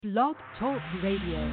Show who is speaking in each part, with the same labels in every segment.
Speaker 1: Blog Talk Radio.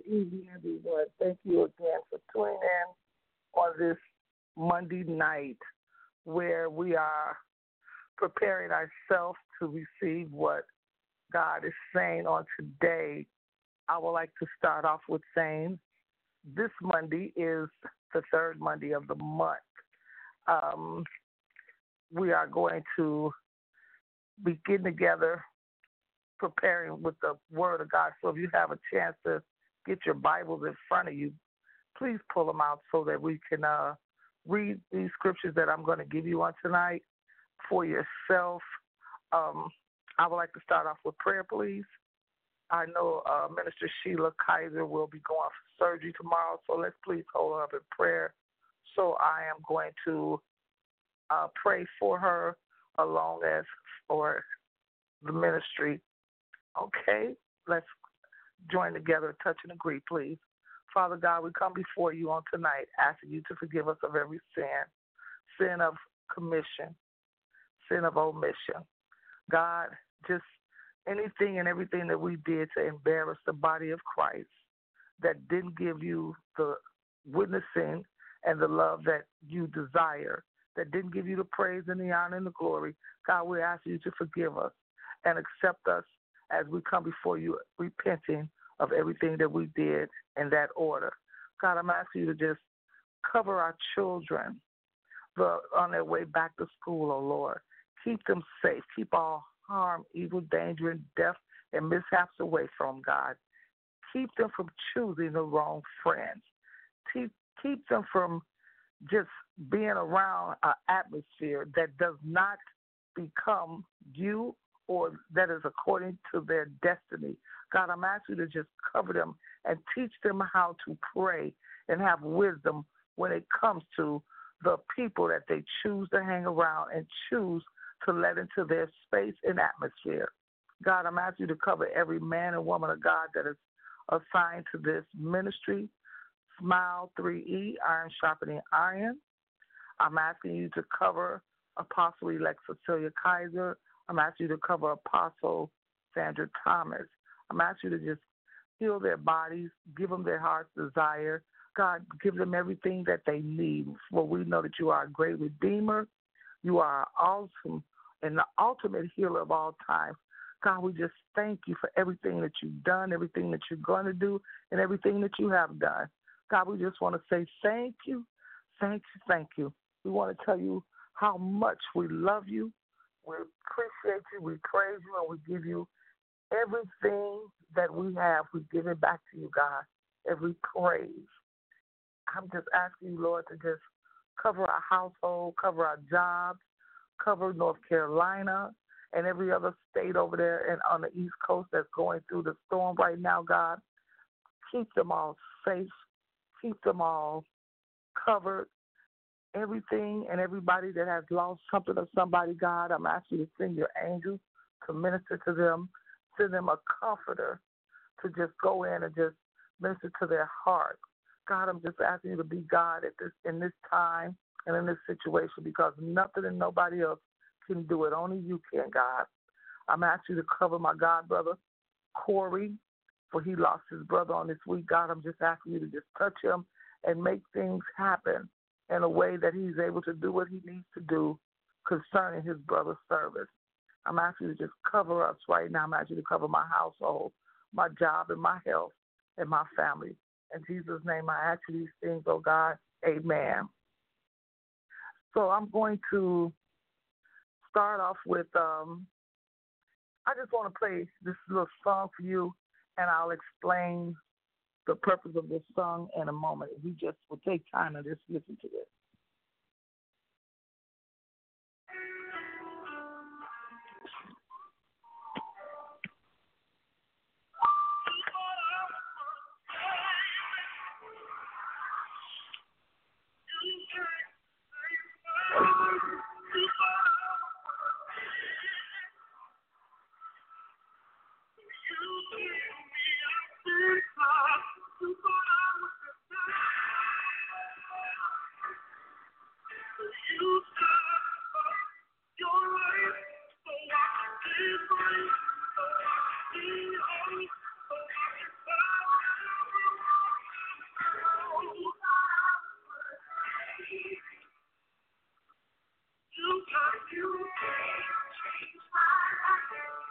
Speaker 2: evening, everyone. Thank you again for tuning in on this Monday night where we are preparing ourselves to receive what God is saying on today. I would like to start off with saying this Monday is the third Monday of the month. Um, we are going to be getting together preparing with the Word of God. So if you have a chance to get your Bibles in front of you, please pull them out so that we can read these scriptures that I'm going to give you on tonight for yourself. I would like to start off with prayer, please. I know Minister Sheila Kaiser will be going for surgery tomorrow, so let's please hold her up in prayer. So I am going to pray for her along as for the ministry. Okay, let's join together, touch and agree, please. Father God, we come before you on tonight, asking you to forgive us of every sin of commission, sin of omission. God, just anything and everything that we did to embarrass the body of Christ that didn't give you the witnessing and the love that you desire, that didn't give you the praise and the honor and the glory. God, we ask you to forgive us and accept us as we come before you repenting of everything that we did in that order. God, I'm asking you to just cover our children on their way back to school, oh Lord. Keep them safe. Keep all harm, evil, danger, and death and mishaps away from God. Keep them from choosing the wrong friends. Keep them from just being around an atmosphere that does not become you or that is according to their destiny. God, I'm asking you to just cover them and teach them how to pray and have wisdom when it comes to the people that they choose to hang around and choose to let into their space and atmosphere. God, I'm asking you to cover every man and woman of God that is assigned to this ministry. Smile 3E, Iron Sharpening Iron. I'm asking you to cover Apostle-elect Cecilia Kaiser. I'm asking you to cover Apostle Sandra Thomas. I'm asking you to just heal their bodies, give them their heart's desire. God, give them everything that they need. For we know that you are a great redeemer. You are awesome and the ultimate healer of all time. God, we just thank you for everything that you've done, everything that you're going to do, and everything that you have done. God, we just want to say thank you, thank you, thank you. We want to tell you how much we love you. We appreciate you, we praise you, and we give you everything that we have. We give it back to you, God, every praise. I'm just asking you, Lord, to just cover our household, cover our jobs, cover North Carolina and every other state over there and on the East Coast that's going through the storm right now, God. Keep them all safe. Keep them all covered. Everything and everybody that has lost something or somebody, God, I'm asking you to send your angels to minister to them, send them a comforter to just go in and just minister to their heart. God, I'm just asking you to be God in this time and in this situation because nothing and nobody else can do it. Only you can, God. I'm asking you to cover my God brother, Corey, for he lost his brother on this week. God, I'm just asking you to just touch him and make things happen in a way that he's able to do what he needs to do concerning his brother's service. I'm asking you to just cover us right now. I'm asking you to cover my household, my job, and my health, and my family. In Jesus' name, I ask you these things, oh God. Amen. So I'm going to start off with, I just want to play this little song for you, and I'll explain the purpose of this song in a moment. If you just will take time and just listen to this.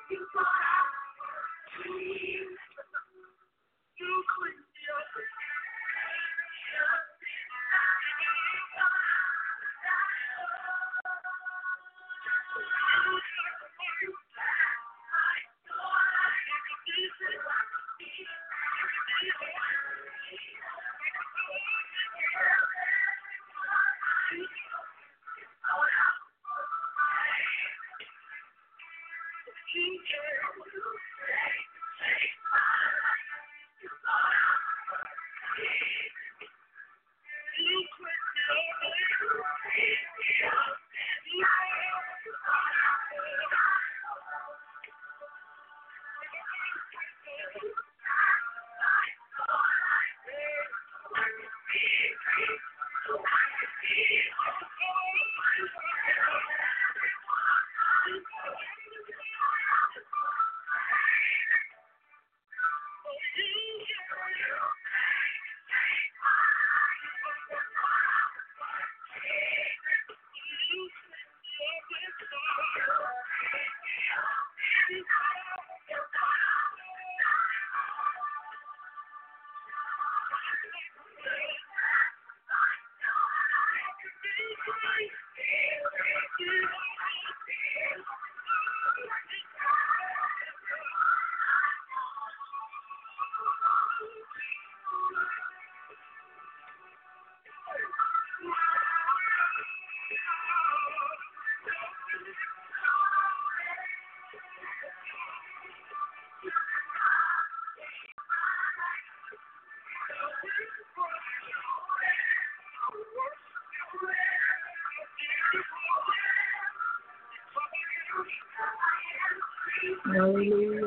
Speaker 2: Hallelujah.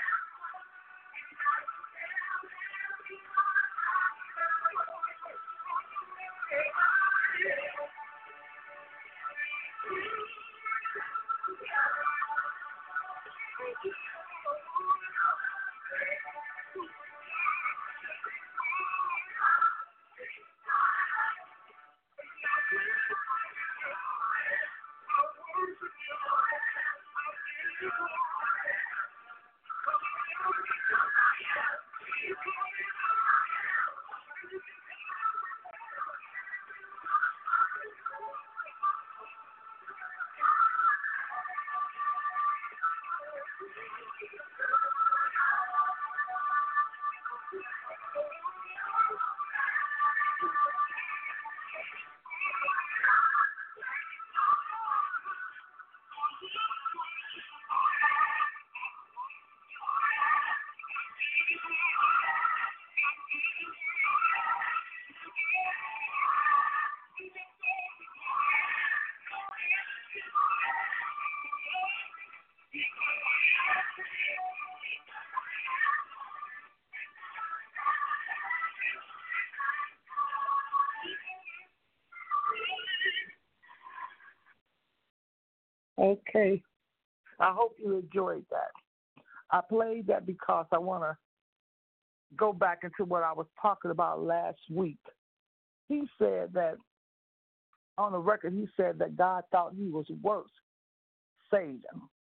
Speaker 2: Okay. I hope you enjoyed that. I played that because I want to go back into what I was talking about last week. He said that on the record, he said that God thought he was worth saving.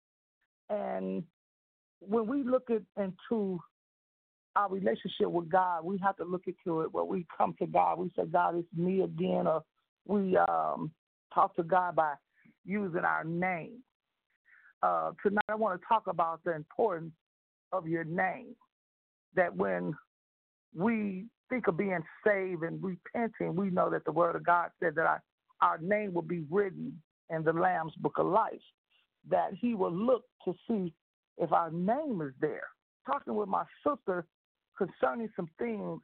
Speaker 2: And when we look into our relationship with God, we have to look into it where we come to God. We say, God, it's me again, or we talk to God by using our name. Tonight, I want to talk about the importance of your name. That when we think of being saved and repenting, we know that the Word of God said that our name will be written in the Lamb's Book of Life, that he will look to see if our name is there. Talking with my sister concerning some things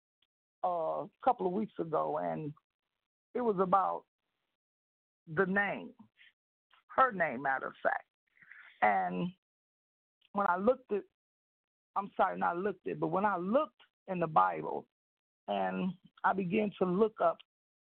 Speaker 2: a couple of weeks ago, and it was about the name, her name, matter of fact. And when I looked at, but when I looked in the Bible and I began to look up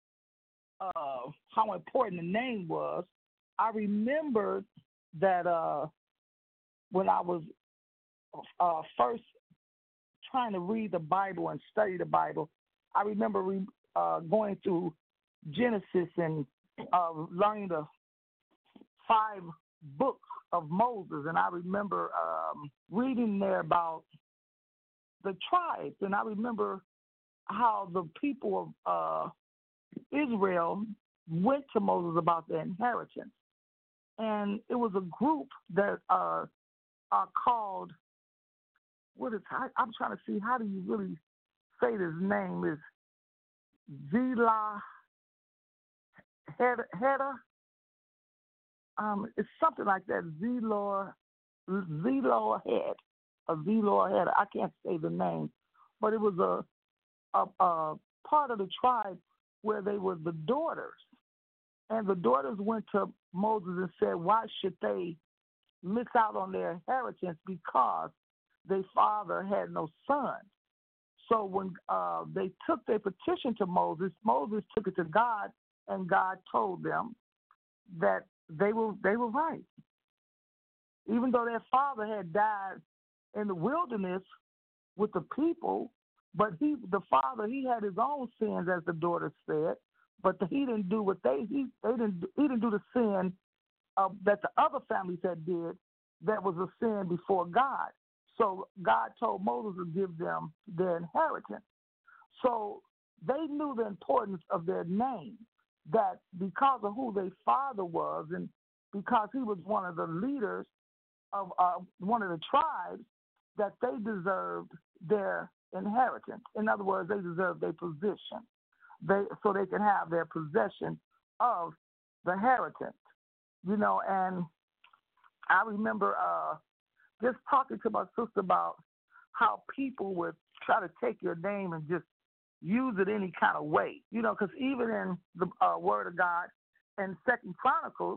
Speaker 2: how important the name was, I remembered that when I was first trying to read the Bible and study the Bible, I remember going through Genesis and learning the 5 books of Moses, and I remember reading there about the tribes, and I remember how the people of Israel went to Moses about their inheritance. And it was a group that are called, I'm trying to see, how do you really say this name? Is Zila Heda? It's something like that, Zilor Head, a Zilor Head. I can't say the name, but it was a part of the tribe where they were the daughters. And the daughters went to Moses and said, why should they miss out on their inheritance because their father had no son? So when they took their petition to Moses, Moses took it to God, and God told them that they were right. Even though their father had died in the wilderness with the people, but the father had his own sins, as the daughter said, but he didn't do what he didn't do the sin that the other families had did. That was a sin before God. So God told Moses to give them their inheritance. So they knew the importance of their name, that because of who their father was and because he was one of the leaders of one of the tribes, that they deserved their inheritance. In other words, they deserved their position, so they can have their possession of the inheritance. And I remember just talking to my sister about how people would try to take your name and just use it any kind of way. Because even in the Word of God in 2 Chronicles,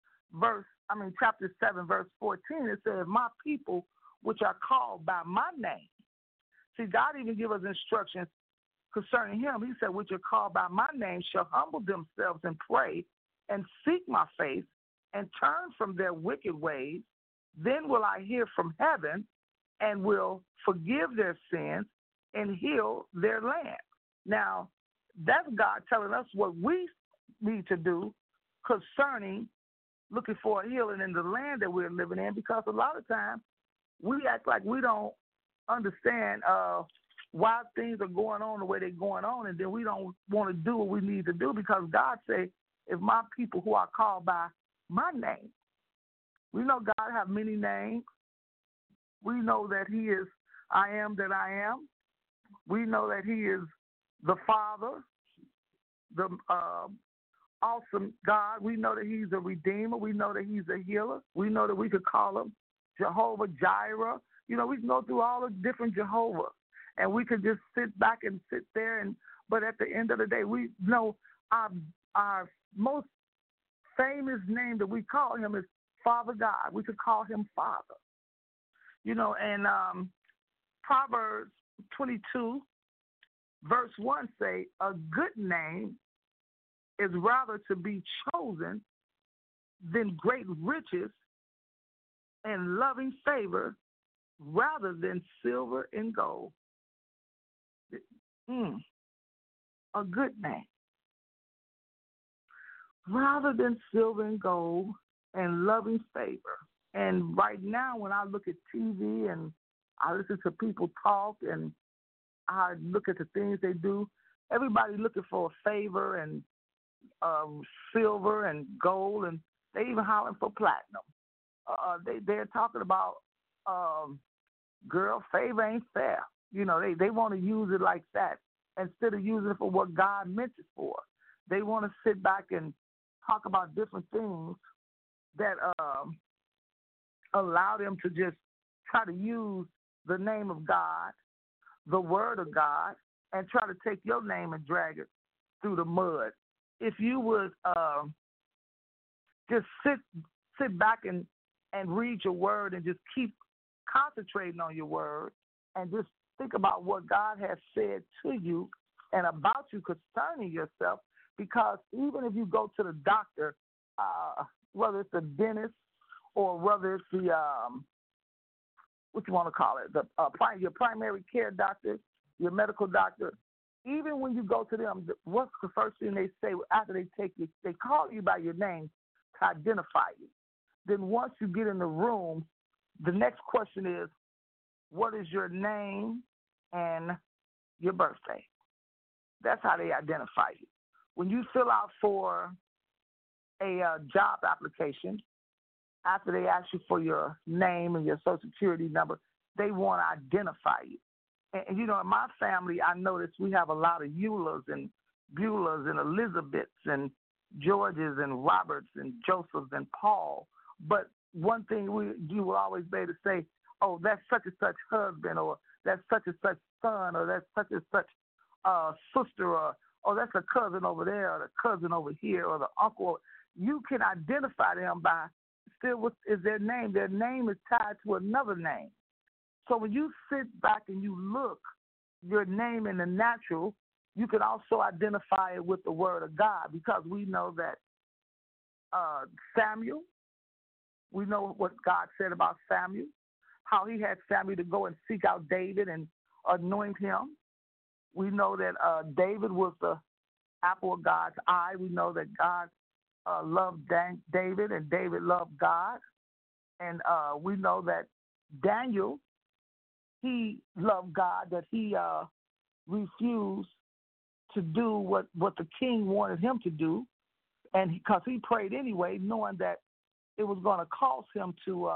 Speaker 2: chapter 7, verse 14, it says, my people, which are called by my name. See, God even give us instructions concerning him. He said, which are called by my name shall humble themselves and pray and seek my face and turn from their wicked ways. Then will I hear from heaven and will forgive their sins and heal their land. Now, that's God telling us what we need to do concerning looking for a healing in the land that we're living in, because a lot of times we act like we don't understand why things are going on the way they're going on, and then we don't want to do what we need to do, because God said, if my people who are called by my name. We know God have many names. We know that he is I am that I am. We know that he is the Father, the awesome God. We know that he's a redeemer. We know that he's a healer. We know that we could call him Jehovah Jireh. We can go through all the different Jehovah, and we could just sit back and sit there. But at the end of the day, we know our most famous name that we call him is Father God. We could call him Father. And Proverbs 22, verse 1 say, a good name is rather to be chosen than great riches and loving favor rather than silver and gold. A good name. Rather than silver and gold and loving favor. And right now, when I look at TV and I listen to people talk and I look at the things they do, everybody looking for a favor and silver and gold, and they even hollering for platinum. They're talking about, girl, favor ain't fair. They want to use it like that instead of using it for what God meant it for. They want to sit back and talk about different things that allow them to just try to use the name of God, the word of God, and try to take your name and drag it through the mud. If you would just sit back and read your word and just keep concentrating on your word and just think about what God has said to you and about you concerning yourself, because even if you go to the doctor, whether it's the dentist or whether it's the, what you want to call it, your primary care doctor, your medical doctor, even when you go to them, what's the first thing they say after they take you? They call you by your name to identify you. then once you get in the room, the next question is, what is your name and your birthday? That's how they identify you. When you fill out for a job application, after they ask you for your name and your social security number, they want to identify you. And you know, in my family, I noticed we have a lot of Eulers and Buelers and Elizabeths and Georges and Roberts and Josephs and Paul. But one thing you will always be able to say, oh, that's such and such husband, or that's such and such son, or that's such and such sister, or oh, that's a cousin over there, or the cousin over here, or the uncle. You can identify them by still what is their name. Their name is tied to another name. So when you sit back and you look your name in the natural, you can also identify it with the word of God, because we know that Samuel, we know what God said about Samuel, how he had Samuel to go and seek out David and anoint him. We know that David was the apple of God's eye. We know that God loved David and David loved God. And we know that Daniel, he loved God, that he refused to do what the king wanted him to do, and because he prayed anyway, knowing that it was going to cause him to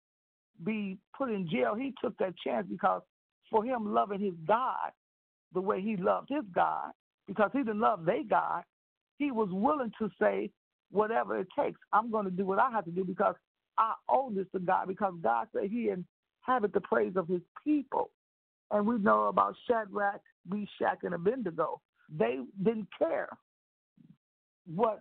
Speaker 2: be put in jail. He took that chance because for him loving his God the way he loved his God, because he didn't love their God, he was willing to say, whatever it takes, I'm going to do what I have to do because I owe this to God, because God said he inhabit the praise of his people. And we know about Shadrach, Meshach, and Abednego. They didn't care what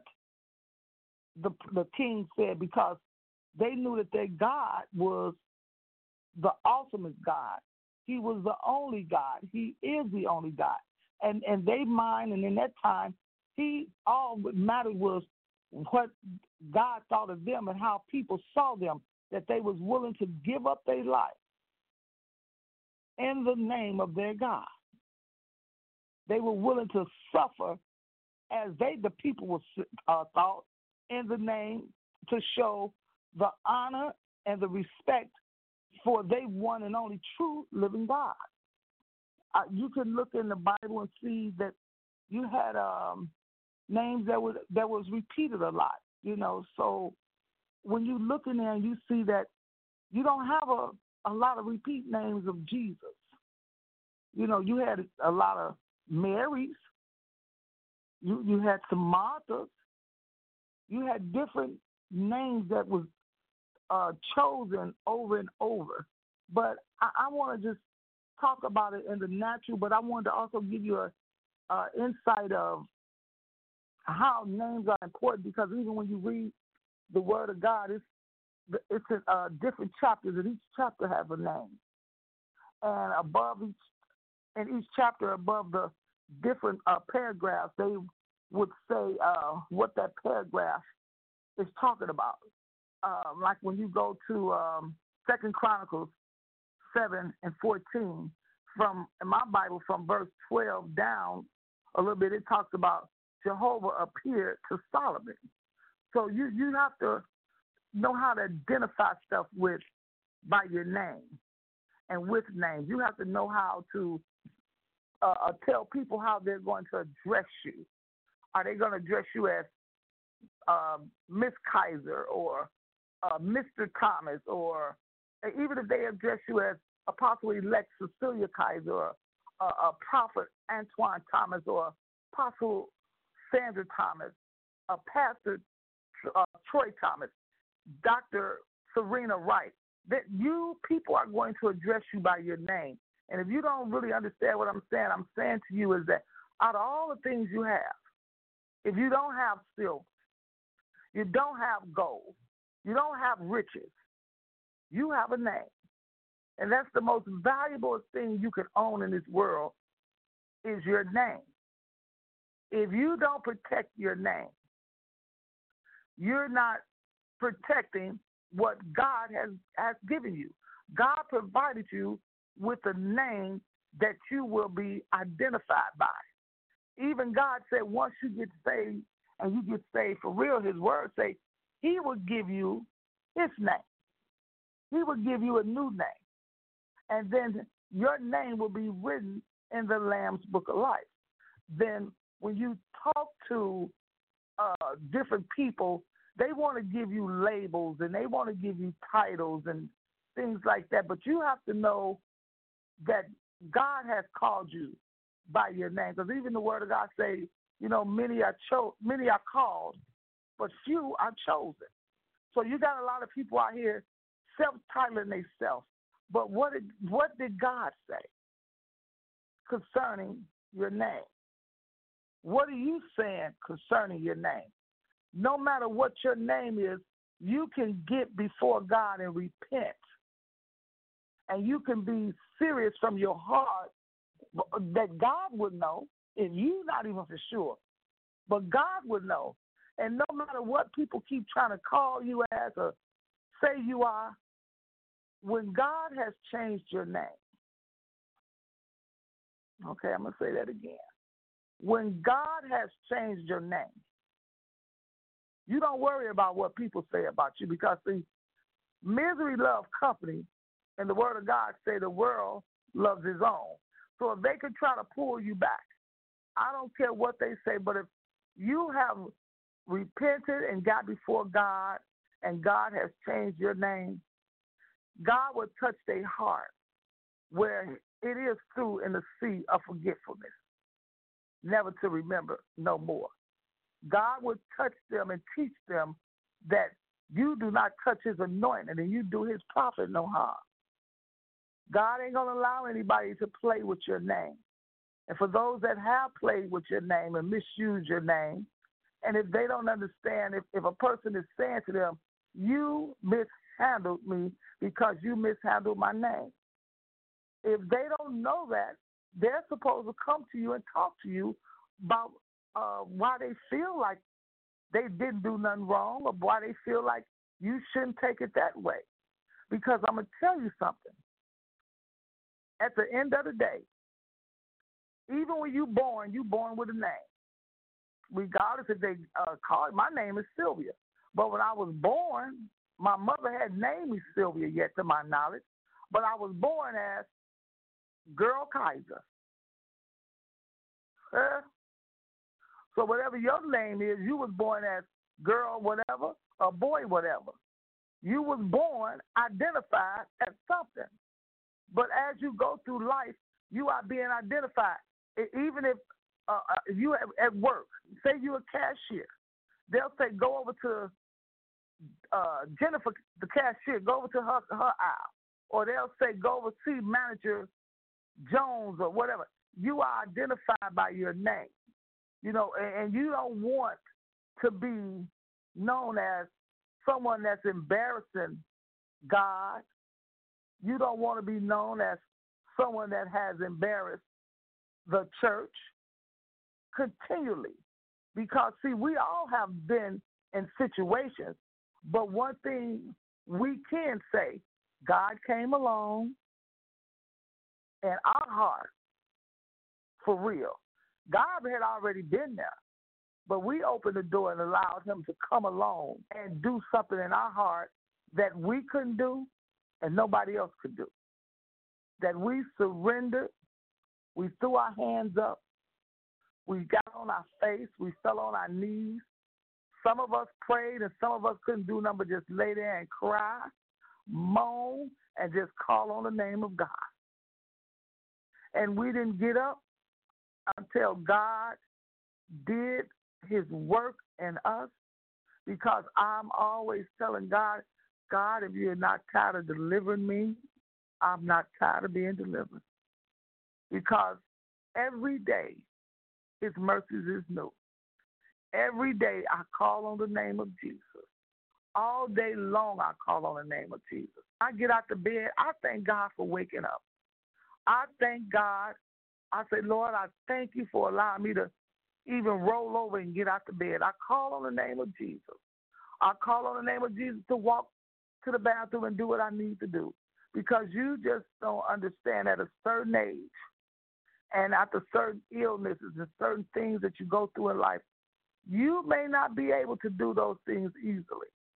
Speaker 2: the king said, because they knew that their God was the ultimate God. He was the only God. He is the only God. And they mind, and in that time, all that mattered was what God thought of them and how people saw them, that they was willing to give up their life in the name of their God. They were willing to suffer as the people were thought, in the name, to show the honor and the respect for they one and only true living God. You can look in the Bible and see that you had names that was repeated a lot, you know. So when you look in there and you see that you don't have a lot of repeat names of Jesus. You know, you had a lot of Marys. You had some Marthas. You had different names that was chosen over and over. But I want to just talk about it in the natural, but I wanted to also give you a insight of how names are important, because even when you read the Word of God, it's in different chapters, and each chapter has a name. And in each chapter, above the different paragraphs, they would say what that paragraph is talking about. Like when you go to 2 Chronicles 7 and 14, in my Bible, from verse 12 down a little bit, it talks about Jehovah appeared to Solomon. So you have to know how to identify stuff by your name and with names. You have to know how to tell people how they're going to address you. Are they going to address you as Miss Kaiser or Mr. Thomas, or even if they address you as Apostle-elect Cecilia Kaiser, or Prophet Antoine Thomas, or Apostle Sandra Thomas, Pastor Troy Thomas, Dr. Serena Wright, that you people are going to address you by your name. And if you don't really understand what I'm saying to you is that out of all the things you have, if you don't have silver, you don't have gold, you don't have riches, you have a name. And that's the most valuable thing you can own in this world, is your name. If you don't protect your name, you're not protecting what God has given you. God provided you with a name that you will be identified by. Even God said once you get saved, and you get saved for real, his word say he will give you his name. He will give you a new name. And then your name will be written in the Lamb's Book of Life. Then when you talk to different people, they want to give you labels and they want to give you titles and things like that. But you have to know that God has called you by your name. Because even the Word of God say, many are called, but few are chosen. So you got a lot of people out here self-titling themselves. But what did God say concerning your name? What are you saying concerning your name? No matter what your name is, you can get before God and repent. And you can be serious from your heart that God would know, and you not even for sure, but God would know. And no matter what people keep trying to call you as or say you are, when God has changed your name, okay, I'm going to say that again. When God has changed your name, you don't worry about what people say about you because, see, misery loves company, and the Word of God say the world loves his own. So if they could try to pull you back, I don't care what they say, but if you have repented and got before God and God has changed your name, God will touch their heart where it is through in the sea of forgetfulness, never to remember no more. God will touch them and teach them that you do not touch his anointing and you do his prophet no harm. God ain't going to allow anybody to play with your name. And for those that have played with your name and misused your name, and if they don't understand, if a person is saying to them, you mishandled me because you mishandled my name. If they don't know that, they're supposed to come to you and talk to you about why they feel like they didn't do nothing wrong or why they feel like you shouldn't take it that way. Because I'm going to tell you something. At the end of the day, even when you're born with a name. Regardless if they call it, my name is Sylvia. But when I was born, my mother had named me Sylvia yet to my knowledge. But I was born as Girl Kaiser. So whatever your name is, you was born as girl whatever or boy whatever. You was born identified as something. But as you go through life, you are being identified. Even if you at work, say you're a cashier, they'll say go over to Jennifer, the cashier, go over to her aisle. Or they'll say go over see manager Jones or whatever. You are identified by your name. And you don't want to be known as someone that's embarrassing God. You don't want to be known as someone that has embarrassed the church continually. Because, see, we all have been in situations, but one thing we can say, God came along in our heart for real. God had already been there, but we opened the door and allowed him to come along and do something in our heart that we couldn't do and nobody else could do. That we surrendered, we threw our hands up, we got on our face, we fell on our knees. Some of us prayed and some of us couldn't do nothing but just lay there and cry, moan, and just call on the name of God. And we didn't get up until God did his work in us, because I'm always telling God, God, if you're not tired of delivering me, I'm not tired of being delivered. Because every day his mercies is new. Every day I call on the name of Jesus. All day long I call on the name of Jesus. I get out the bed, I thank God for waking up. I thank God. I say, Lord, I thank you for allowing me to even roll over and get out the bed. I call on the name of Jesus. I call on the name of Jesus to walk to the bathroom and do what I need to do. Because you just don't understand at a certain age and after certain illnesses and certain things that you go through in life, you may not be able to do those things easily.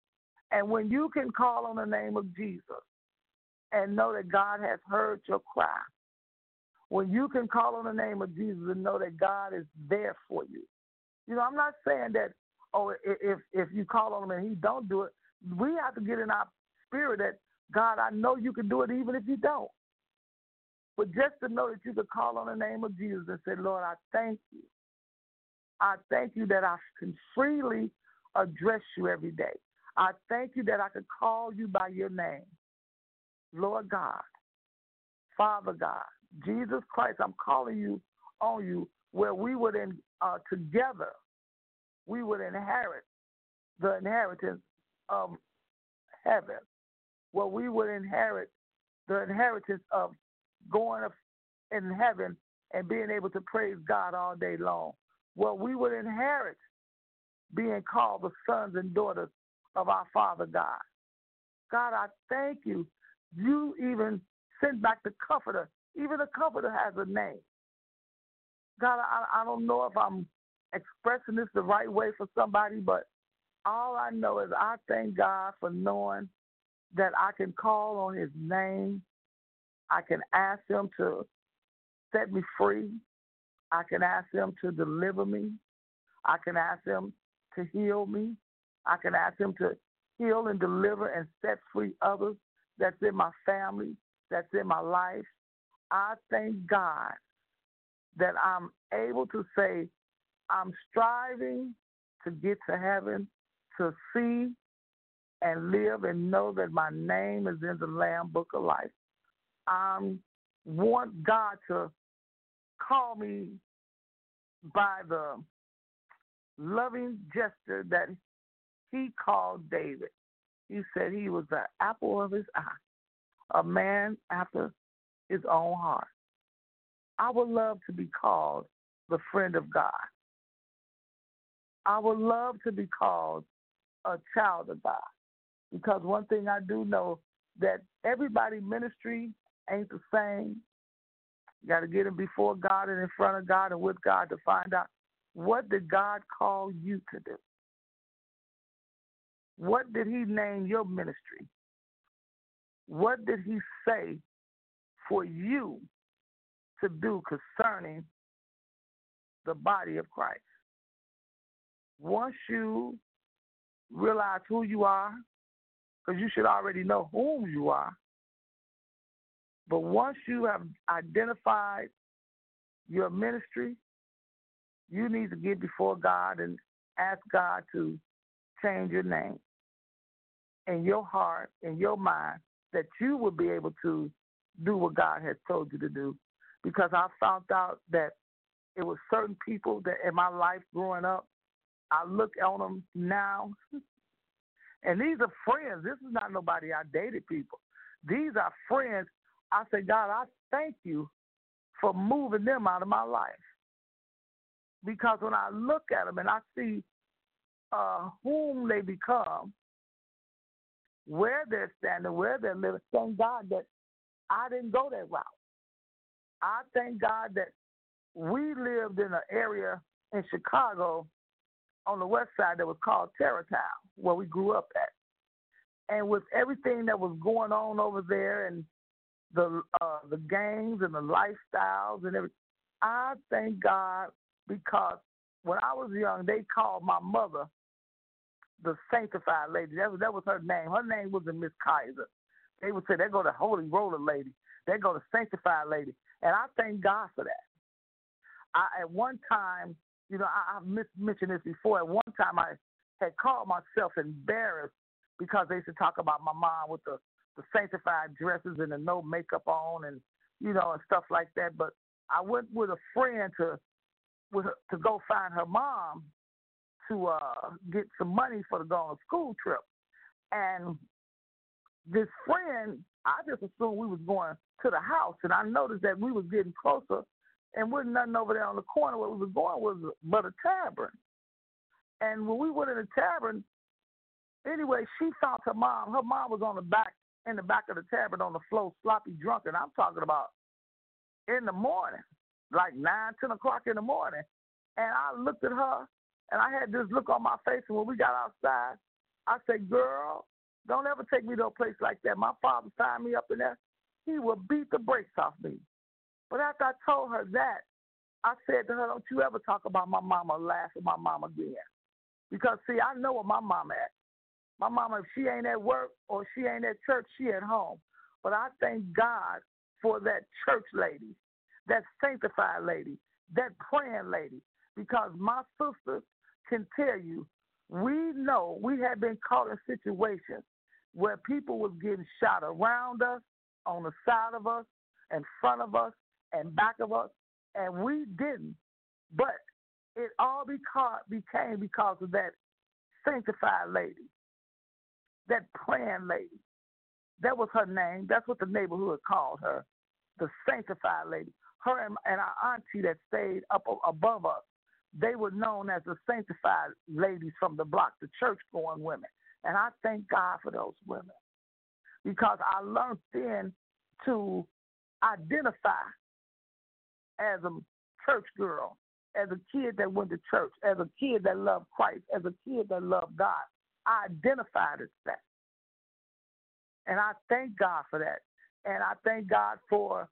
Speaker 2: And when you can call on the name of Jesus and know that God has heard your cry, when you can call on the name of Jesus and know that God is there for you. You know, I'm not saying that, oh, if you call on him and he don't do it, we have to get in our spirit that, God, I know you can do it even if you don't. But just to know that you could call on the name of Jesus and say, Lord, I thank you. I thank you that I can freely address you every day. I thank you that I could call you by your name. Lord God, Father God, Jesus Christ, I'm calling you on you where we would, together, we would inherit the inheritance of heaven, where we would inherit the inheritance of going up in heaven and being able to praise God all day long. Well, we would inherit being called the sons and daughters of our Father God. God, I thank you. You even sent back the Comforter. Even the Comforter has a name. God, I don't know if I'm expressing this the right way for somebody, but all I know is I thank God for knowing that I can call on his name. I can ask him to set me free. I can ask him to deliver me. I can ask him to heal me. I can ask him to heal and deliver and set free others that's in my family, that's in my life. I thank God that I'm able to say I'm striving to get to heaven, to see and live and know that my name is in the Lamb Book of Life. I want God to call me by the loving gesture that he called David. He said he was the apple of his eye, a man after his own heart. I would love to be called the friend of God. I would love to be called a child of God, because one thing I do know, that everybody's ministry ain't the same. You got to get him before God and in front of God and with God to find out, what did God call you to do? What did he name your ministry? What did he say for you to do concerning the body of Christ? Once you realize who you are, because you should already know whom you are, but once you have identified your ministry, you need to get before God and ask God to change your name and your heart and your mind, that you will be able to do what God has told you to do. Because I found out that it was certain people that in my life growing up, I look on them now, and these are friends. This is not nobody I dated people. These are friends. I say, God, I thank you for moving them out of my life. Because when I look at them and I see whom they become, where they're standing, where they're living, thank God that I didn't go that route. I thank God that we lived in an area in Chicago on the west side that was called Terrortown, where we grew up at. And with everything that was going on over there and the gangs and the lifestyles and everything, I thank God, because when I was young, they called my mother the sanctified lady. That was her name. Her name wasn't Miss Kaiser. They would say, they go to Holy Roller lady. They go to sanctified lady. And I thank God for that. At one time, you know, I've mentioned this before. At one time, I had called myself embarrassed because they used to talk about my mom with the sanctified dresses and the no makeup on and, you know, and stuff like that. But I went with a friend to go find her mom to get some money for to go on a school trip. And this friend, I just assumed we was going to the house, and I noticed that we was getting closer, and wasn't nothing over there on the corner where we was going was but a tavern. And when we went in the tavern, anyway, she found her mom. Her mom was in the back of the tavern on the floor, sloppy drunk, and I'm talking about in the morning, like 9, 10 o'clock in the morning. And I looked at her, and I had this look on my face, and when we got outside, I said, girl, Don't ever take me to a place like that. My father signed me up in there. He would beat the brakes off me. But after I told her that, I said to her, don't you ever talk about my mama or laugh at my mama again. Because, see, I know where my mama at. My mama, if she ain't at work or she ain't at church, she at home. But I thank God for that church lady, that sanctified lady, that praying lady. Because my sisters can tell you, we know we have been caught in situations where people was getting shot around us, on the side of us, in front of us, and back of us, and we didn't. But it all became because of that sanctified lady, that praying lady. That was her name. That's what the neighborhood called her, the sanctified lady. Her and our auntie that stayed up above us, they were known as the sanctified ladies from the block, the church-going women. And I thank God for those women because I learned then to identify as a church girl, as a kid that went to church, as a kid that loved Christ, as a kid that loved God. I identified as that. And I thank God for that. And I thank God for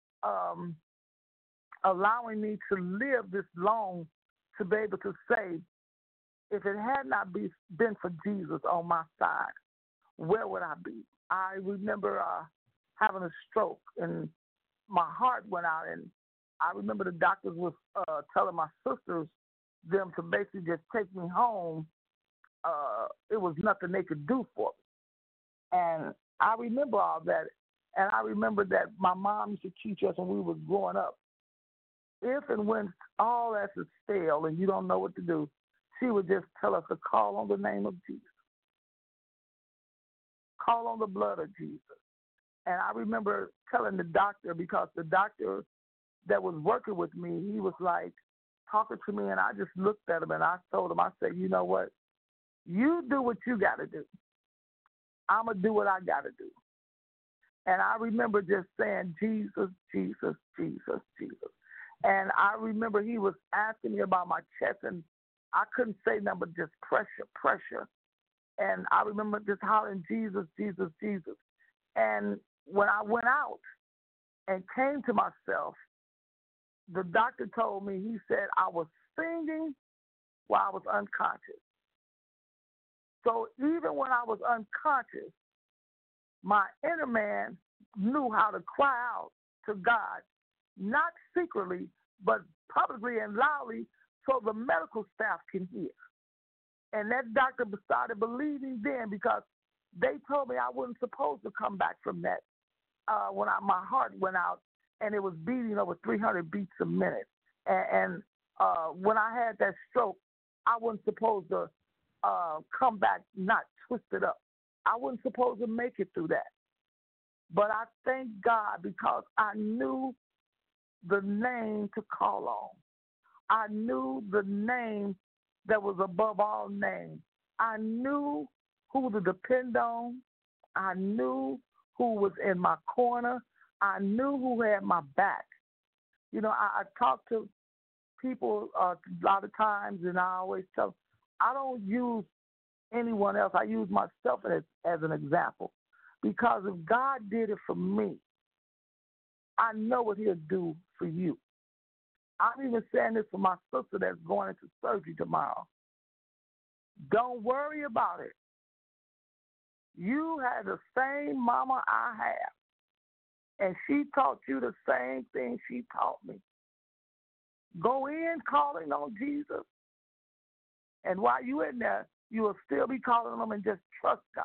Speaker 2: allowing me to live this long to be able to say, if it had not been for Jesus on my side, where would I be? I remember having a stroke and my heart went out, and I remember the doctors was telling my sisters them to basically just take me home. It was nothing they could do for me. And I remember all that. And I remember that my mom used to teach us when we was growing up, if and when all else is stale and you don't know what to do, she would just tell us to call on the name of Jesus. Call on the blood of Jesus. And I remember telling the doctor, because the doctor that was working with me, he was like talking to me, and I just looked at him and I told him, I said, you know what? You do what you got to do. I'm going to do what I got to do. And I remember just saying, Jesus, Jesus, Jesus, Jesus. And I remember he was asking me about my chest, and I couldn't say nothing but just pressure, pressure. And I remember just hollering, Jesus, Jesus, Jesus. And when I went out and came to myself, the doctor told me, he said, I was singing while I was unconscious. So even when I was unconscious, my inner man knew how to cry out to God, not secretly, but publicly and loudly, so the medical staff can hear. And that doctor started believing then, because they told me I wasn't supposed to come back from that when my heart went out and it was beating over 300 beats a minute. And when I had that stroke, I wasn't supposed to come back not twisted up. I wasn't supposed to make it through that. But I thank God because I knew the name to call on. I knew the name that was above all names. I knew who to depend on. I knew who was in my corner. I knew who had my back. You know, I talk to people a lot of times, and I always tell them, I don't use anyone else. I use myself as an example. Because if God did it for me, I know what he'll do for you. I'm even saying this for my sister that's going into surgery tomorrow. Don't worry about it. You had the same mama I have, and she taught you the same thing she taught me. Go in calling on Jesus, and while you're in there, you will still be calling on him, and just trust God.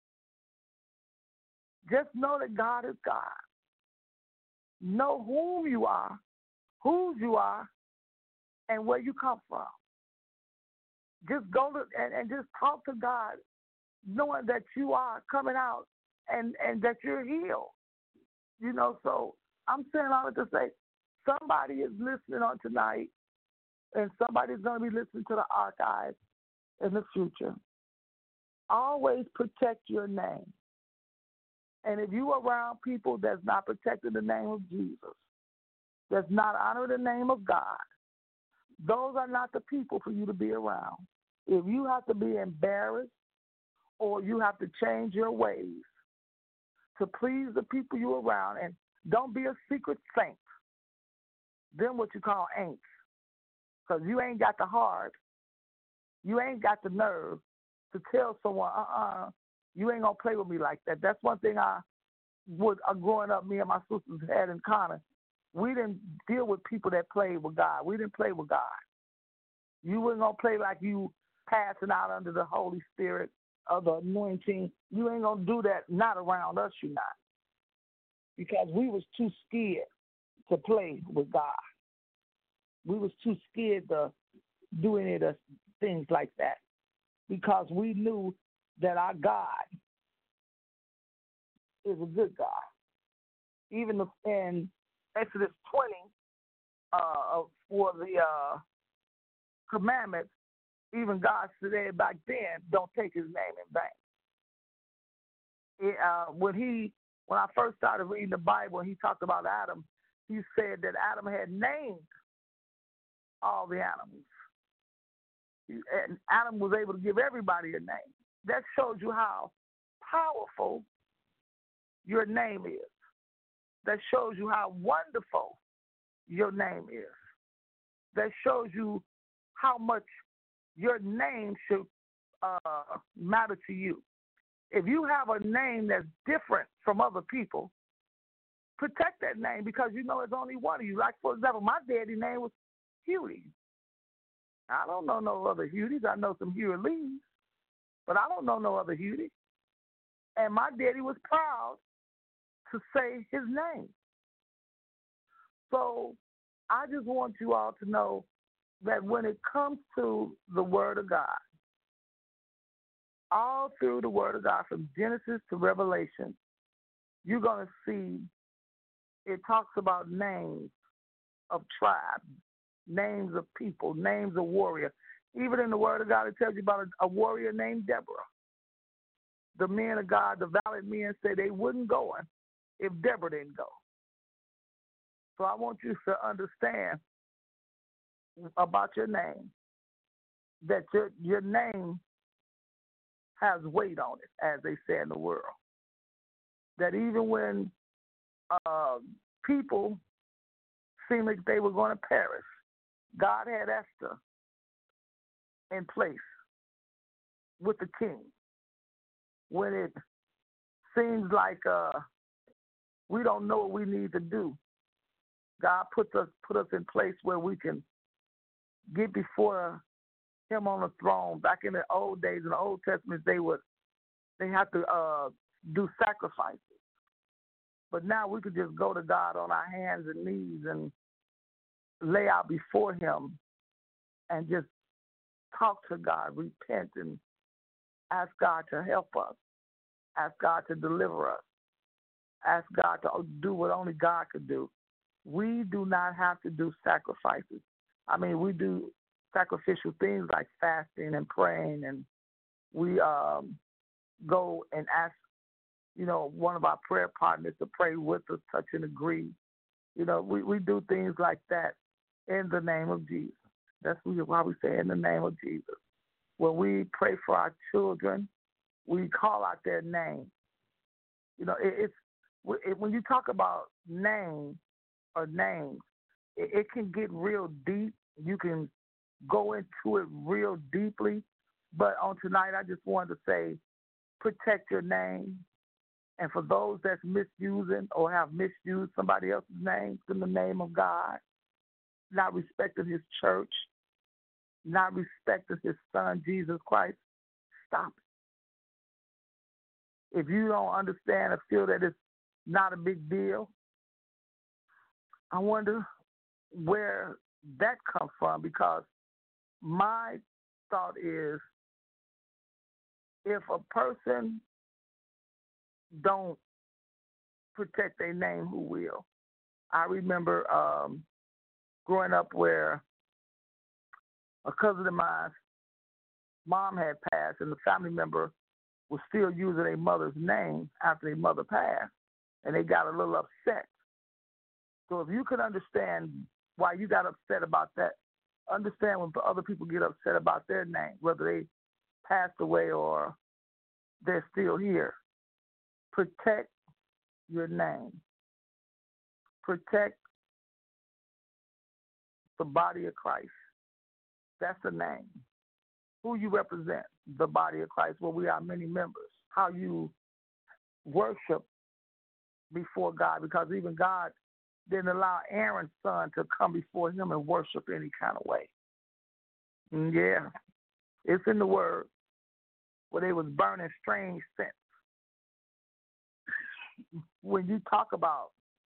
Speaker 2: Just know that God is God. Know whom you are, whose you are, and where you come from. Just go to, and just talk to God, knowing that you are coming out and that you're healed. You know, so I'm saying all that to say, somebody is listening on tonight, and somebody's going to be listening to the archives in the future. Always protect your name. And if you are around people that's not protecting the name of Jesus, that's not honoring the name of God, those are not the people for you to be around. If you have to be embarrassed or you have to change your ways to please the people you're around, and don't be a secret saint. Then what you call ain'ts, because you ain't got the heart, you ain't got the nerve to tell someone, you ain't gonna play with me like that. That's one thing I would growing up, me and my sisters had in common. We didn't deal with people that played with God. We didn't play with God. You weren't gonna play like you passing out under the Holy Spirit of the anointing. You ain't gonna do that. Not around us, you not, because we was too scared to play with God. We was too scared to do any of the things like that, because we knew that our God is a good God. Even in Exodus 20, for the commandments, even God said back then, don't take his name in vain. When I first started reading the Bible, he talked about Adam. He said that Adam had named all the animals. And Adam was able to give everybody a name. That shows you how powerful your name is. That shows you how wonderful your name is. That shows you how much your name should matter to you. If you have a name that's different from other people, protect that name, because you know it's only one of you. Like, for example, my daddy's name was Huey. I don't know no other Hueys. I know some Huey Lees, but I don't know no other Huey. And my daddy was proud to say his name. So I just want you all to know that when it comes to the Word of God, all through the Word of God, from Genesis to Revelation, you're going to see it talks about names of tribes, names of people, names of warrior. Even in the Word of God, it tells you about a warrior named Deborah. The men of God, the valiant men, said they wouldn't go if Deborah didn't go. So I want you to understand about your name, that your name has weight on it, as they say in the world. That even when people seemed like they were going to perish, God had Esther in place with the king. When it seems like we don't know what we need to do, God put us in place where we can get before him on the throne. Back in the old days, in the Old Testament, they had to do sacrifices. But now we could just go to God on our hands and knees and lay out before him and just talk to God, repent, and ask God to help us, ask God to deliver us, ask God to do what only God could do. We do not have to do sacrifices. I mean, we do sacrificial things like fasting and praying, and we go and ask, one of our prayer partners to pray with us, touch and agree. We do things like that in the name of Jesus. That's why we say in the name of Jesus. When we pray for our children, we call out their name. When you talk about name or names, it can get real deep. You can go into it real deeply. But on tonight, I just wanted to say, protect your name. And for those that's misusing or have misused somebody else's name in the name of God, not respecting his church, not respecting his son, Jesus Christ, stop it. If you don't understand or feel that it's not a big deal, I wonder where that comes from, because my thought is, if a person don't protect their name, who will? I remember growing up where a cousin of mine's mom had passed, and the family member was still using their mother's name after their mother passed, and they got a little upset. So if you could understand why you got upset about that, understand when other people get upset about their name, whether they passed away or they're still here. Protect your name. Protect the body of Christ. That's the name. Who you represent, the body of Christ, where we are many members. How you worship before God, because even God didn't allow Aaron's son to come before him and worship any kind of way. Yeah, it's in the Word where they was burning strange scents. When you talk about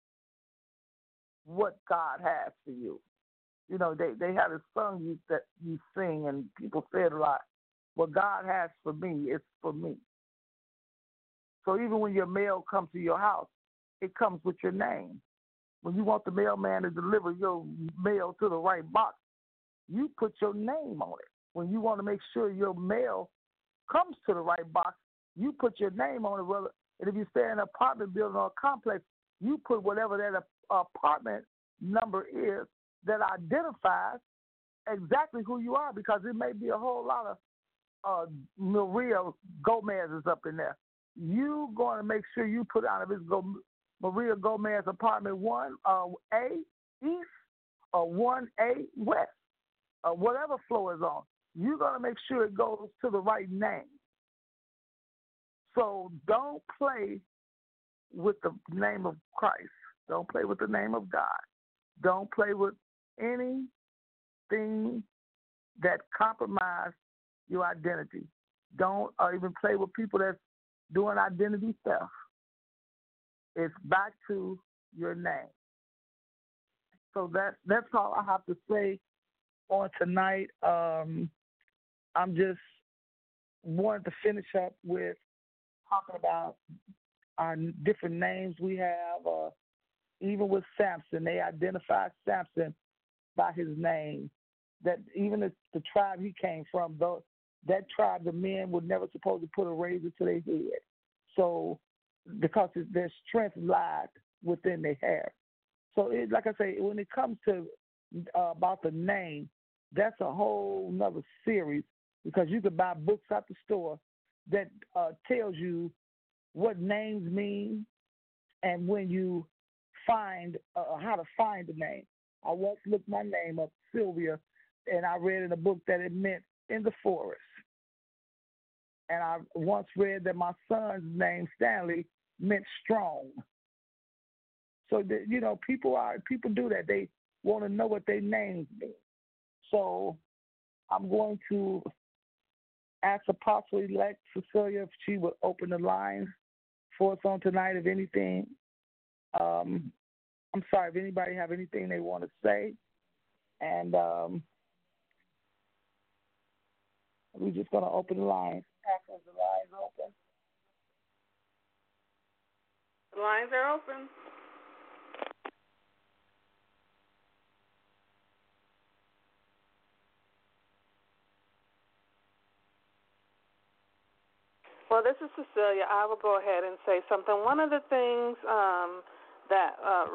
Speaker 2: what God has for you, you know, they had a song that you sing, and people say it a lot. What God has for me is for me. So even when your mail comes to your house, it comes with your name. When you want the mailman to deliver your mail to the right box, you put your name on it. When you want to make sure your mail comes to the right box, you put your name on it. And if you stay in an apartment building or a complex, you put whatever that apartment number is that identifies exactly who you are, because it may be a whole lot of Maria Gomez's up in there. You going to make sure you put out of this Maria Gomez apartment 1A East or 1A West, or whatever floor is on. You're going to make sure it goes to the right name. So don't play with the name of Christ. Don't play with the name of God. Don't play with anything that compromise your identity. Don't even play with people that's doing identity theft. It's back to your name. So that's all I have to say on tonight. I'm just wanted to finish up with talking about our different names we have. Even with Samson, they identified Samson by his name. That even the tribe he came from, though, that tribe, the men were never supposed to put a razor to their head. So, because their strength lied within their hair. So, like I say, when it comes to about the name, that's a whole nother series, because you can buy books at the store that tells you what names mean and when you find how to find the name. I once looked my name up, Sylvia, and I read in a book that it meant in the forest. And I once read that my son's name, Stanley, meant strong. So, people do that. They want to know what their names mean. So I'm going to ask Apostle-elect Cecilia if she would open the lines for us on tonight, if anything. I'm sorry, if anybody have anything they want to say. And we're just going to open the lines. Pastor, the lines open?
Speaker 3: The lines are open. Well, this is Cecilia. I will go ahead and say something. One of the things that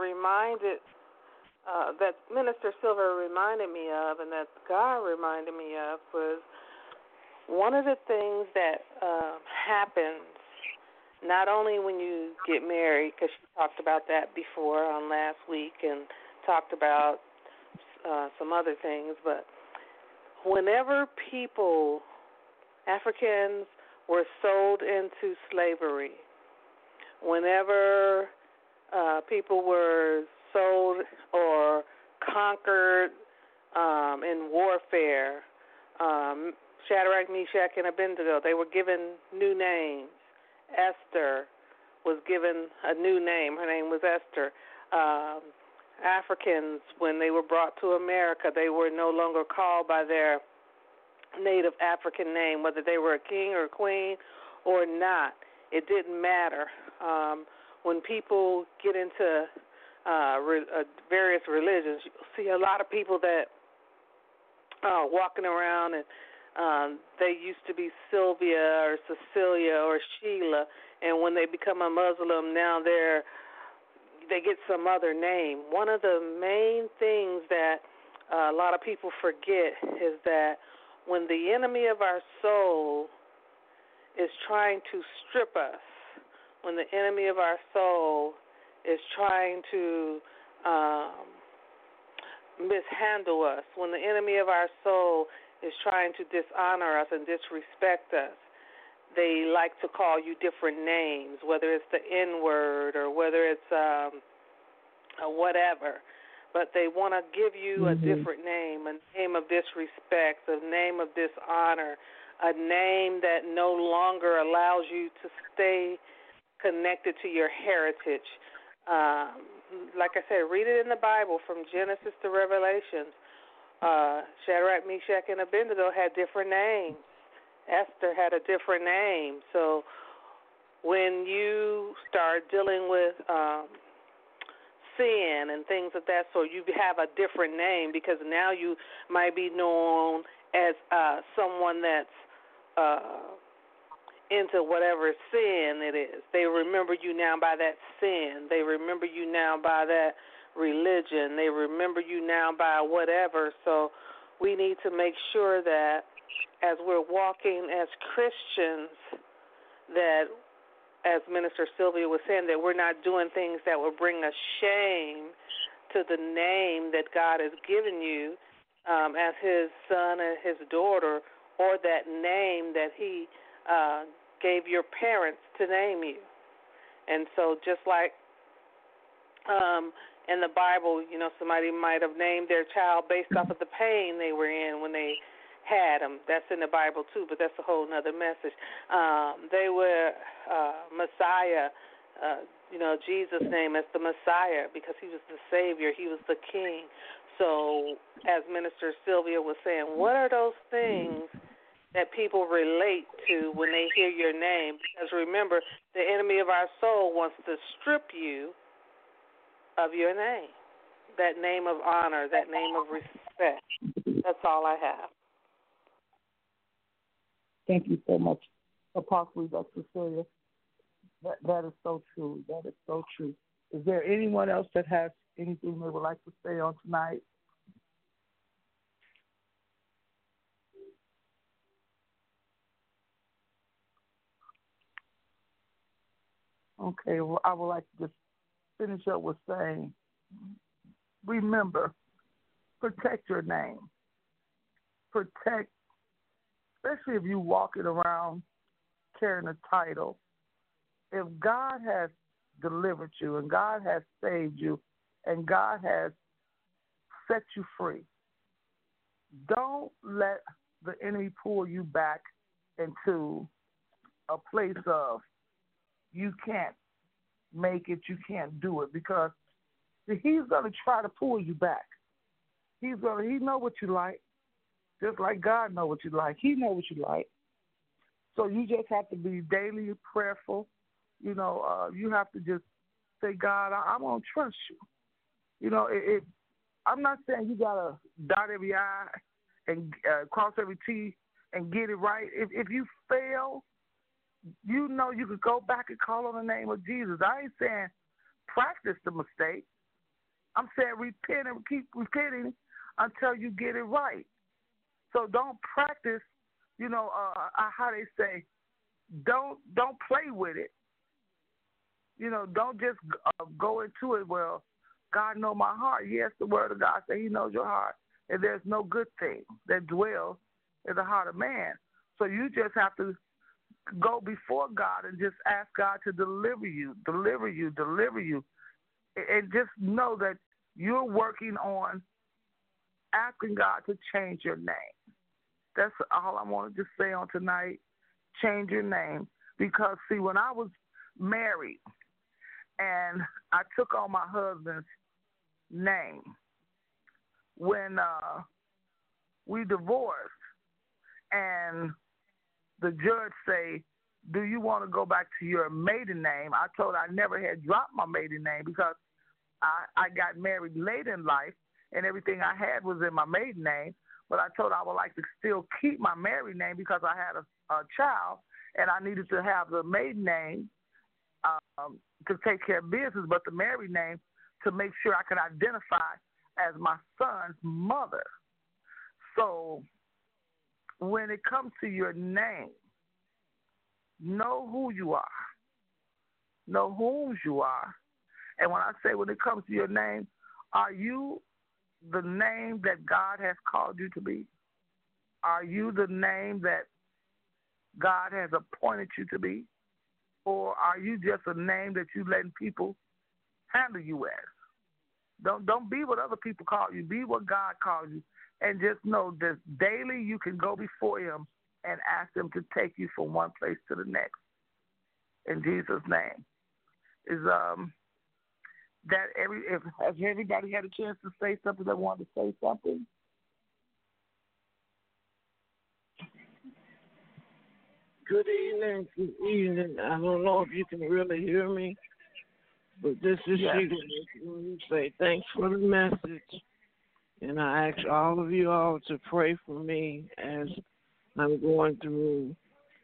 Speaker 3: Minister Silver reminded me of, and that God reminded me of, was one of the things that happens not only when you get married, because she talked about that before on last week and talked about some other things, but whenever people, Africans, were sold into slavery, whenever people were sold or conquered in warfare, Shadrach, Meshach, and Abednego, they were given new names. Esther was given a new name. Her name was Esther. Africans, when they were brought to America, they were no longer called by their native African name, whether they were a king or a queen or not. It didn't matter. When people get into various religions, you see a lot of people that walking around and they used to be Sylvia or Cecilia or Sheila, and when they become a Muslim, now they get some other name. One of the main things that a lot of people forget is that when the enemy of our soul is trying to strip us, when the enemy of our soul is trying to mishandle us, when the enemy of our soul is trying to dishonor us and disrespect us, they like to call you different names, whether it's the N-word or whether it's whatever. But they want to give you a different name, a name of disrespect, a name of dishonor, a name that no longer allows you to stay connected to your heritage. Like I said, read it in the Bible from Genesis to Revelation. Shadrach, Meshach, and Abednego had different names. Esther had a different name. So when you start dealing with sin and things of that sort, you have a different name, because now you might be known as someone that's into whatever sin it is. They remember you now by that sin. They remember you now by that religion. They remember you now by whatever. So we need to make sure that as we're walking as Christians, that, as Minister Sylvia was saying, that we're not doing things that will bring a shame to the name that God has given you as his son and his daughter, or that name that he gave your parents to name you. And so just like in the Bible, somebody might have named their child based off of the pain they were in when they had them. That's in the Bible too, but that's a whole other message. They were Messiah, Jesus' name as the Messiah, because he was the Savior, he was the King. So as Minister Sylvia was saying, what are those things that people relate to when they hear your name? Because remember, the enemy of our soul wants to strip you of your name, that name of honor, that name of respect. That's all I have.
Speaker 2: Thank you so much, Apostle Dr. Cecilia. That is so true. That is so true. Is there anyone else that has anything they would like to say on tonight? Okay, well, I would like to just finish up with saying, remember, protect your name. Protect, especially if you're walking around carrying a title. If God has delivered you and God has saved you and God has set you free, don't let the enemy pull you back into a place of you can't make it, you can't do it, because he's going to try to pull you back. He know what you like, just like God know what you like. He know what you like. So you just have to be daily prayerful. You have to just say, God, I'm going to trust you. I'm not saying you got to dot every I and cross every T and get it right. If you fail, you could go back and call on the name of Jesus. I ain't saying practice the mistake. I'm saying repent and keep repenting until you get it right. So don't practice, how they say, don't play with it. Don't just go into it, well, God know my heart. Yes, the word of God says he knows your heart. And there's no good thing that dwells in the heart of man. So you just have to go before God and just ask God to deliver you. And just know that you're working on asking God to change your name. That's all I want to just say on tonight. Change your name. Because, see, when I was married and I took on my husband's name, when we divorced and the judge say, do you want to go back to your maiden name? I told her I never had dropped my maiden name because I got married late in life and everything I had was in my maiden name. But I told her I would like to still keep my married name because I had a child and I needed to have the maiden name to take care of business, but the married name to make sure I could identify as my son's mother. So when it comes to your name, know who you are, know whose you are. And when I say when it comes to your name, are you the name that God has called you to be? Are you the name that God has appointed you to be? Or are you just a name that you letting people handle you as? Don't be what other people call you. Be what God calls you. And just know that daily you can go before him and ask him to take you from one place to the next. In Jesus' name. Has everybody had a chance to say something that wanted to say something?
Speaker 4: Good evening. Good evening. I don't know if you can really hear me, but this is Sheila. You say thanks for the message, and I ask all of you all to pray for me as I'm going through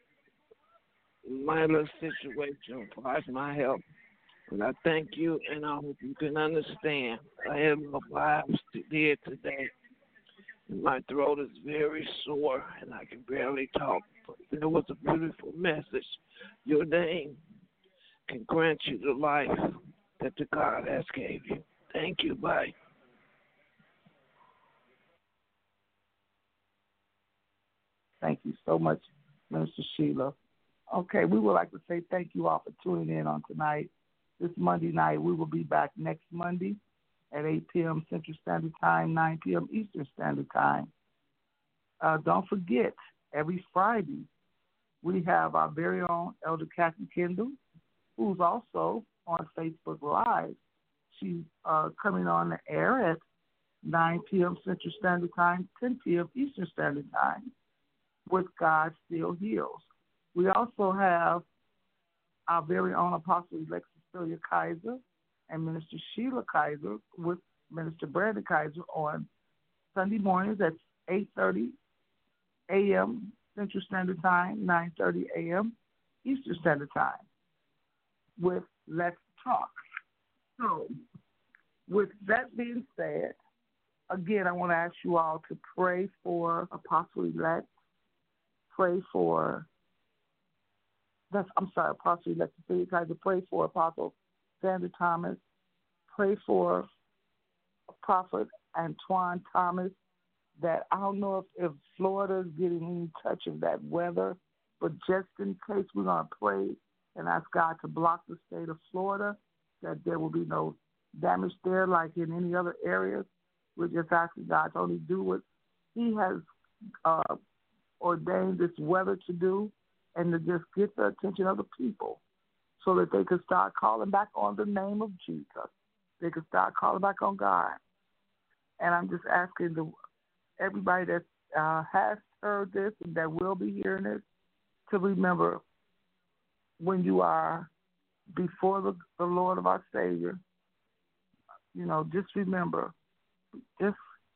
Speaker 4: my little situation as far as my health. And I thank you, and I hope you can understand. I had my vibes there today. My throat is very sore, and I can barely talk. But there was a beautiful message. Your name can grant you the life that the God has gave you. Thank you. Bye.
Speaker 2: Thank you so much, Minister Sheila. Okay, we would like to say thank you all for tuning in on tonight. This Monday night, we will be back next Monday at 8 p.m. Central Standard Time, 9 p.m. Eastern Standard Time. Don't forget, every Friday, we have our very own Elder Kathy Kendall, who's also on Facebook Live. She's coming on the air at 9 p.m. Central Standard Time, 10 p.m. Eastern Standard Time with God Still Heals. We also have our very own Apostle Elect Cecilia Kaiser and Minister Sheila Kaiser with Minister Brandon Kaiser on Sunday mornings at 8:30 a.m. Central Standard Time, 9:30 a.m. Eastern Standard Time with Let's Talk. So, with that being said, again, I want to ask you all to pray for Apostle Elect. Pray for Apostle Elect Cecilia Kaiser. Pray for Apostle Sandra Thomas. Pray for Prophet Antoine Thomas. That I don't know if Florida is getting any touch of that weather, but just in case, we're going to pray and ask God to block the state of Florida, that there will be no damage there like in any other areas. We're just asking God to only do what he has ordained this weather to do, and to just get the attention of the people so that they could start calling back on the name of Jesus. They could start calling back on God. And I'm just asking everybody that has heard this and that will be hearing this to remember, when you are before the Lord of our Savior, just remember, just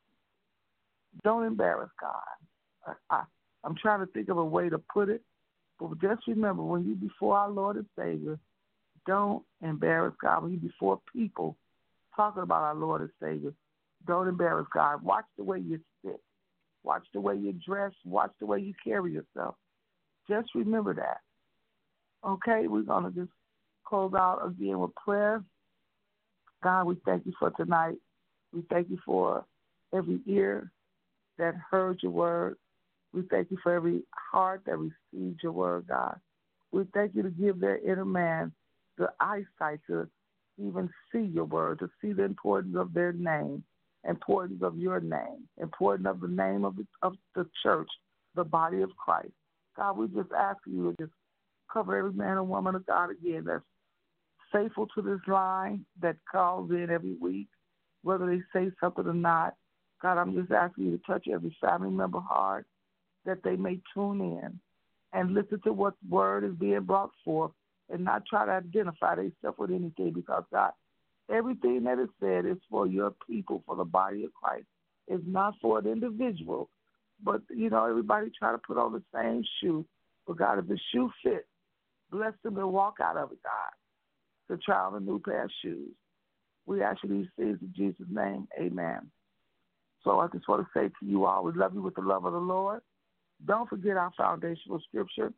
Speaker 2: don't embarrass God. I'm trying to think of a way to put it, but just remember, when you're before our Lord and Savior, don't embarrass God. When you're before people talking about our Lord and Savior, don't embarrass God. Watch the way you sit. Watch the way you dress. Watch the way you carry yourself. Just remember that. Okay, we're going to just close out again with prayer. God, we thank you for tonight. We thank you for every ear that heard your word. We thank you for every heart that received your word, God. We thank you to give their inner man the eyesight to even see your word, to see the importance of their name, importance of your name, importance of the name of the church, the body of Christ. God, we just ask you to just cover every man and woman of God again that's faithful to this line, that calls in every week, whether they say something or not. God, I'm just asking you to touch every family member heart, that they may tune in and listen to what word is being brought forth and not try to identify themselves with anything, because, God, everything that is said is for your people, for the body of Christ. It's not for an individual. But, everybody try to put on the same shoe. But, God, if the shoe fits, bless them and walk out of it, God, to try on a new pair of shoes. We ask you these things in Jesus' name. Amen. So I just want to say to you all, we love you with the love of the Lord. Don't forget our foundational scripture,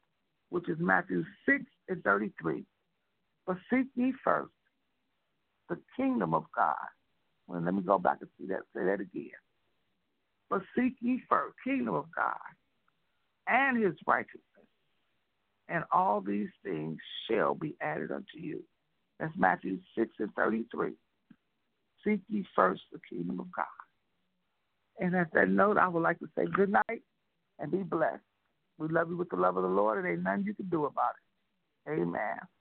Speaker 2: which is Matthew 6:33. But seek ye first the kingdom of God. Well, let me go back and say that again. But seek ye first kingdom of God and his righteousness, and all these things shall be added unto you. That's Matthew 6:33. Seek ye first the kingdom of God. And at that note, I would like to say good night and be blessed. We love you with the love of the Lord, and ain't nothing you can do about it. Amen.